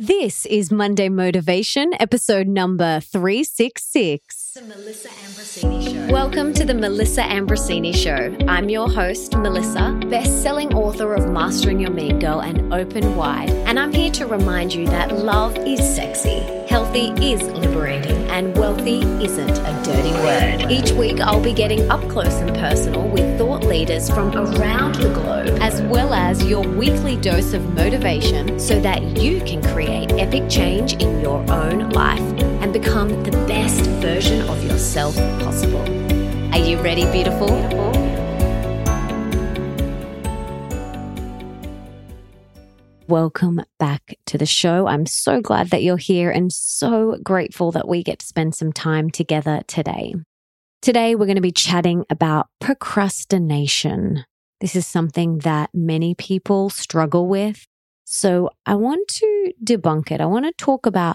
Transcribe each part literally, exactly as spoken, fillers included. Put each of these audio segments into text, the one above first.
This is Monday Motivation, episode number three sixty-six. The Melissa Ambrosini Show. Welcome to the Melissa Ambrosini Show. I'm your host, Melissa, best-selling author of Mastering Your Mean Girl and Open Wide. And I'm here to remind you that love is sexy, healthy is liberating, and wealthy isn't a dirty word. Each week, I'll be getting up close and personal with thought leaders from around the globe, as well as your weekly dose of motivation so that you can create epic change in your own life and become the best version of yourself possible. Are you ready, beautiful? Welcome back to the show. I'm so glad that you're here and so grateful that we get to spend some time together today. Today, we're going to be chatting about procrastination. This is something that many people struggle with. So I want to debunk it. I want to talk about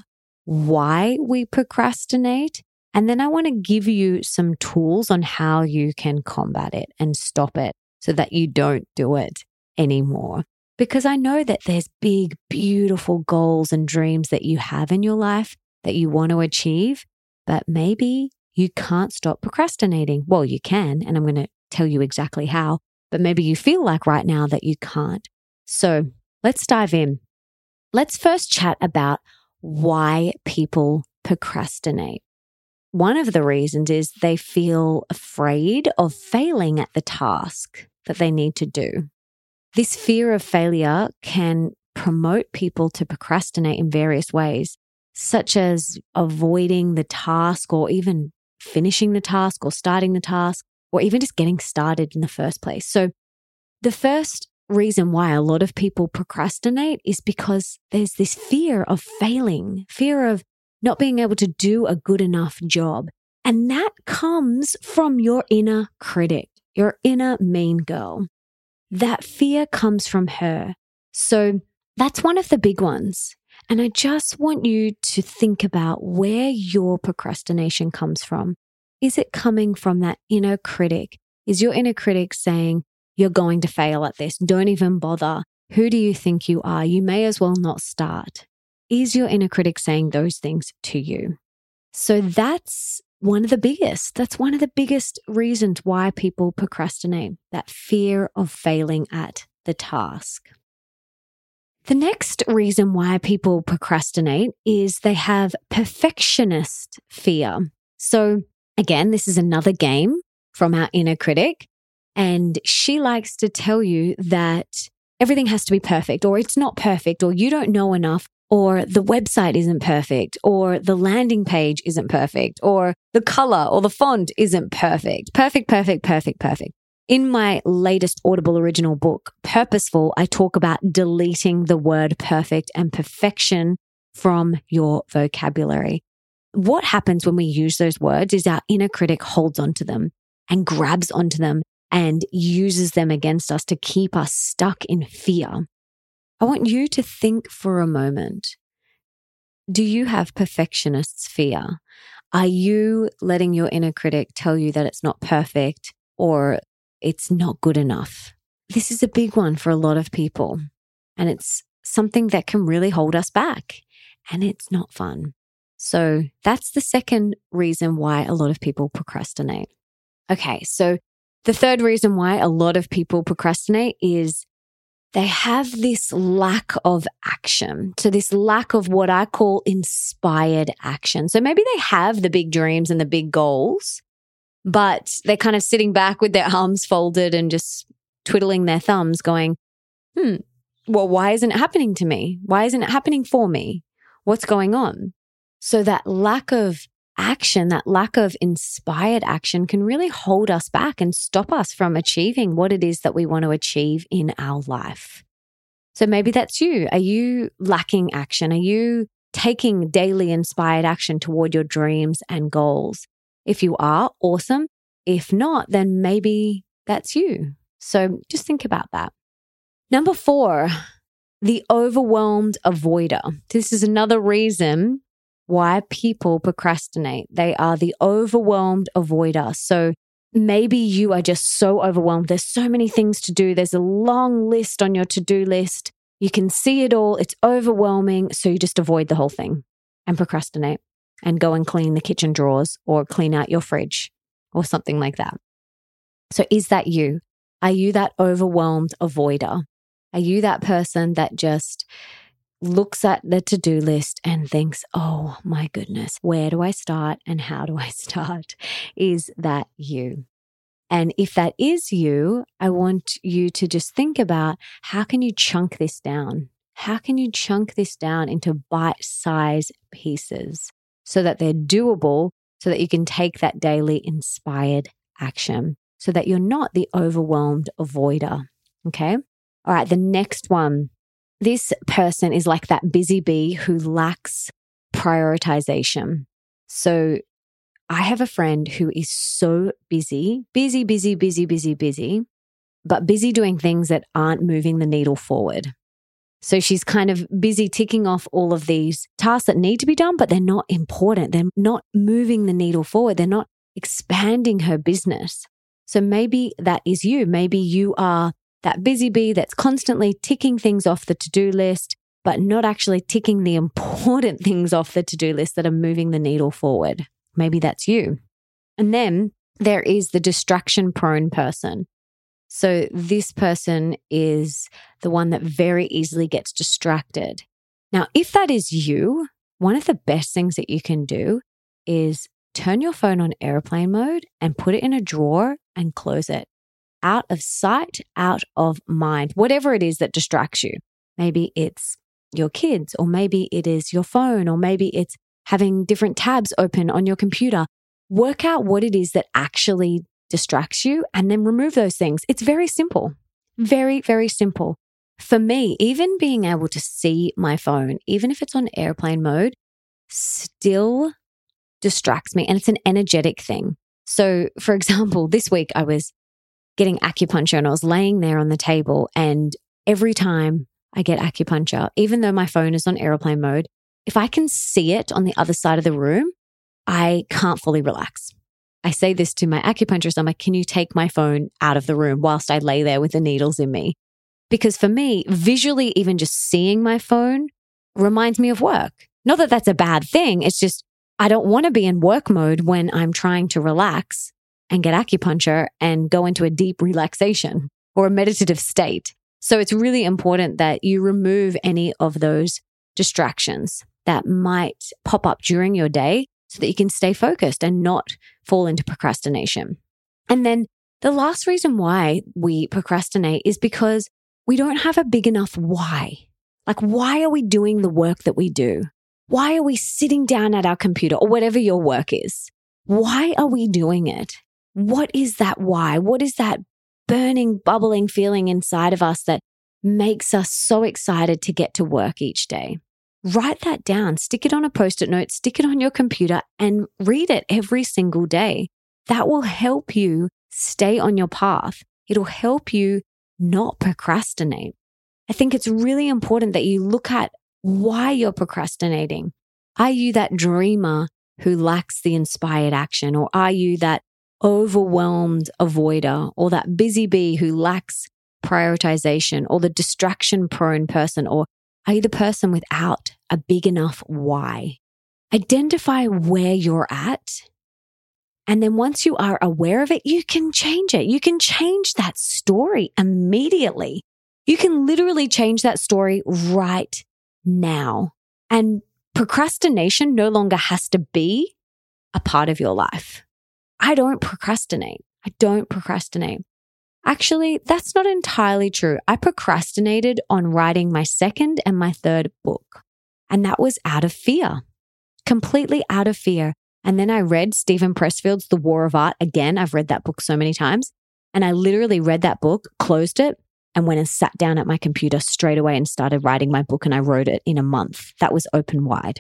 why we procrastinate, and then I want to give you some tools on how you can combat it and stop it so that you don't do it anymore. Because I know that there's big, beautiful goals and dreams that you have in your life that you want to achieve, but maybe you can't stop procrastinating. Well, you can, and I'm going to tell you exactly how, but maybe you feel like right now that you can't. So let's dive in. Let's first chat about why people procrastinate. One of the reasons is they feel afraid of failing at the task that they need to do. This fear of failure can promote people to procrastinate in various ways, such as avoiding the task or even finishing the task or starting the task or even just getting started in the first place. So the first reason why a lot of people procrastinate is because there's this fear of failing, fear of not being able to do a good enough job. And that comes from your inner critic, your inner mean girl. That fear comes from her. So that's one of the big ones. And I just want you to think about where your procrastination comes from. Is it coming from that inner critic? Is your inner critic saying, you're going to fail at this. Don't even bother. Who do you think you are? You may as well not start. Is your inner critic saying those things to you? So that's one of the biggest. That's one of the biggest reasons why people procrastinate, that fear of failing at the task. The next reason why people procrastinate is they have perfectionist fear. So again, this is another game from our inner critic. And she likes to tell you that everything has to be perfect, or it's not perfect, or you don't know enough, or the website isn't perfect, or the landing page isn't perfect, or the color or the font isn't perfect. Perfect, perfect, perfect, perfect. In my latest Audible original book, Purposeful, I talk about deleting the word perfect and perfection from your vocabulary. What happens when we use those words is our inner critic holds onto them and grabs onto them and uses them against us to keep us stuck in fear. I want you to think for a moment. Do you have perfectionist's fear? Are you letting your inner critic tell you that it's not perfect or it's not good enough? This is a big one for a lot of people, and it's something that can really hold us back, and it's not fun. So that's the second reason why a lot of people procrastinate. Okay, so the third reason why a lot of people procrastinate is they have this lack of action. So this lack of what I call inspired action. So maybe they have the big dreams and the big goals, but they're kind of sitting back with their arms folded and just twiddling their thumbs going, hmm, well, why isn't it happening to me? Why isn't it happening for me? What's going on? So that lack of action, that lack of inspired action can really hold us back and stop us from achieving what it is that we want to achieve in our life. So maybe that's you. Are you lacking action? Are you taking daily inspired action toward your dreams and goals? If you are, awesome. If not, then maybe that's you. So just think about that. Number four, the overwhelmed avoider. This is another reason why people procrastinate. They are the overwhelmed avoider. So maybe you are just so overwhelmed. There's so many things to do. There's a long list on your to-do list. You can see it all. It's overwhelming. So you just avoid the whole thing and procrastinate and go and clean the kitchen drawers or clean out your fridge or something like that. So is that you? Are you that overwhelmed avoider? Are you that person that just looks at the to-do list and thinks, oh my goodness, where do I start and how do I start? Is that you? And if that is you, I want you to just think about, how can you chunk this down? How can you chunk this down into bite-sized pieces so that they're doable, so that you can take that daily inspired action, so that you're not the overwhelmed avoider, okay? All right, the next one. This person is like that busy bee who lacks prioritization. So I have a friend who is so busy, busy, busy, busy, busy, busy, but busy doing things that aren't moving the needle forward. So she's kind of busy ticking off all of these tasks that need to be done, but they're not important. They're not moving the needle forward. They're not expanding her business. So maybe that is you. Maybe you are that busy bee that's constantly ticking things off the to-do list, but not actually ticking the important things off the to-do list that are moving the needle forward. Maybe that's you. And then there is the distraction-prone person. So this person is the one that very easily gets distracted. Now, if that is you, one of the best things that you can do is turn your phone on airplane mode and put it in a drawer and close it. Out of sight, out of mind, whatever it is that distracts you. Maybe it's your kids, or maybe it is your phone, or maybe it's having different tabs open on your computer. Work out what it is that actually distracts you and then remove those things. It's very simple, very, very simple. For me, even being able to see my phone, even if it's on airplane mode, still distracts me, and it's an energetic thing. So for example, this week I was getting acupuncture and I was laying there on the table, and every time I get acupuncture, even though my phone is on airplane mode, if I can see it on the other side of the room, I can't fully relax. I say this to my acupuncturist. I'm like, can you take my phone out of the room whilst I lay there with the needles in me? Because for me, visually, even just seeing my phone reminds me of work. Not that that's a bad thing. It's just, I don't want to be in work mode when I'm trying to relax and get acupuncture and go into a deep relaxation or a meditative state. So it's really important that you remove any of those distractions that might pop up during your day so that you can stay focused and not fall into procrastination. And then the last reason why we procrastinate is because we don't have a big enough why. Like, why are we doing the work that we do? Why are we sitting down at our computer or whatever your work is? Why are we doing it? What is that why? What is that burning, bubbling feeling inside of us that makes us so excited to get to work each day? Write that down, stick it on a Post-it note, stick it on your computer and read it every single day. That will help you stay on your path. It'll help you not procrastinate. I think it's really important that you look at why you're procrastinating. Are you that dreamer who lacks the inspired action? Or are you that overwhelmed avoider, or that busy bee who lacks prioritization, or the distraction-prone person? Or are you the person without a big enough why? Identify where you're at. And then once you are aware of it, you can change it. You can change that story immediately. You can literally change that story right now. And procrastination no longer has to be a part of your life. I don't procrastinate. I don't procrastinate. Actually, that's not entirely true. I procrastinated on writing my second and my third book. And that was out of fear, completely out of fear. And then I read Stephen Pressfield's The War of Art again. I've read that book so many times. And I literally read that book, closed it, and went and sat down at my computer straight away and started writing my book. And I wrote it in a month. That was open wide.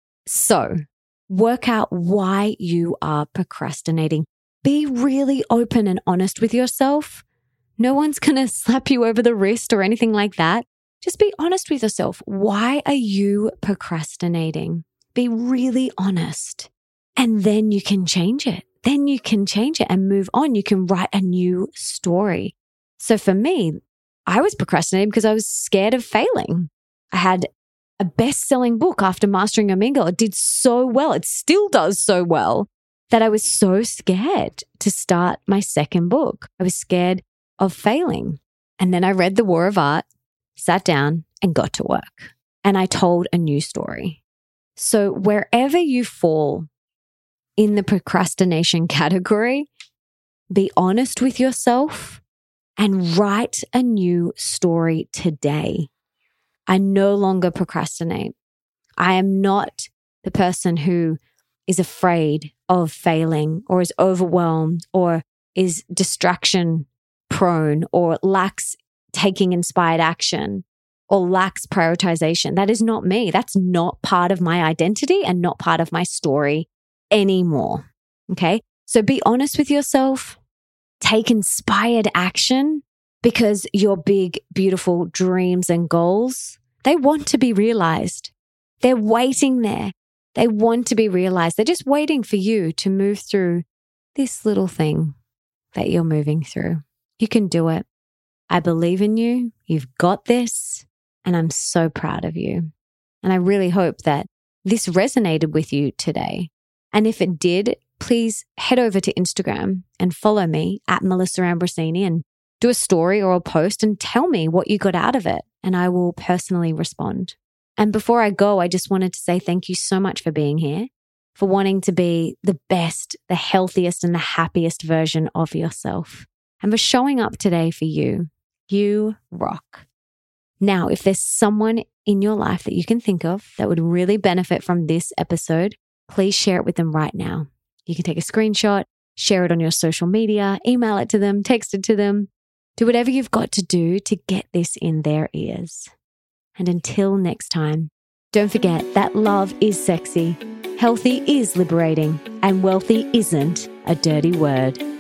So work out why you are procrastinating. Be really open and honest with yourself. No one's going to slap you over the wrist or anything like that. Just be honest with yourself. Why are you procrastinating? Be really honest. And then you can change it. Then you can change it and move on. You can write a new story. So for me, I was procrastinating because I was scared of failing. I had a best-selling book after Mastering Your Mean Girl. It did so well. It still does so well that I was so scared to start my second book. I was scared of failing. And then I read The War of Art, sat down and got to work. And I told a new story. So wherever you fall in the procrastination category, be honest with yourself and write a new story today. I no longer procrastinate. I am not the person who is afraid of failing or is overwhelmed or is distraction prone or lacks taking inspired action or lacks prioritization. That is not me. That's not part of my identity and not part of my story anymore. Okay? So be honest with yourself. Take inspired action because your big, beautiful dreams and goals, they want to be realized. They're waiting there. They want to be realized. They're just waiting for you to move through this little thing that you're moving through. You can do it. I believe in you. You've got this. And I'm so proud of you. And I really hope that this resonated with you today. And if it did, please head over to Instagram and follow me at Melissa Ambrosini and do a story or a post and tell me what you got out of it. And I will personally respond. And before I go, I just wanted to say thank you so much for being here, for wanting to be the best, the healthiest, and the happiest version of yourself, and for showing up today for you. You rock. Now, if there's someone in your life that you can think of that would really benefit from this episode, please share it with them right now. You can take a screenshot, share it on your social media, email it to them, text it to them. Do whatever you've got to do to get this in their ears. And until next time, don't forget that love is sexy, healthy is liberating, and wealthy isn't a dirty word.